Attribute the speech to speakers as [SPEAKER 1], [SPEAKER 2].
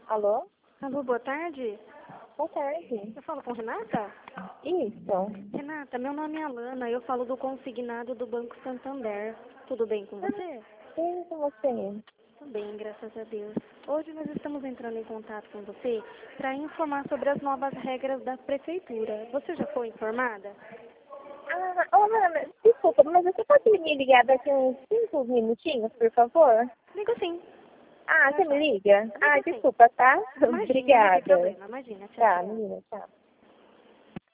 [SPEAKER 1] Alô?
[SPEAKER 2] Alô, boa tarde.
[SPEAKER 1] Boa tarde.
[SPEAKER 2] Eu falo com Renata?
[SPEAKER 1] Isso.
[SPEAKER 2] Renata, meu nome é Alana, eu falo do consignado do Banco Santander. Tudo bem com você?
[SPEAKER 1] Sim, com você.
[SPEAKER 2] Tudo bem, graças a Deus. Hoje nós estamos entrando em contato com você para informar sobre as novas regras da prefeitura. Você já foi informada?
[SPEAKER 1] Ana, desculpa, mas você pode me ligar daqui uns 5 minutinhos, por favor?
[SPEAKER 2] Ligo sim.
[SPEAKER 1] Você me liga?
[SPEAKER 2] Ligo sim.
[SPEAKER 1] Desculpa, tá?
[SPEAKER 2] Imagina, não tem
[SPEAKER 1] Obrigada.
[SPEAKER 2] problema. Imagina, tchau,
[SPEAKER 1] Tá,
[SPEAKER 2] tchau.
[SPEAKER 1] menina, tchau.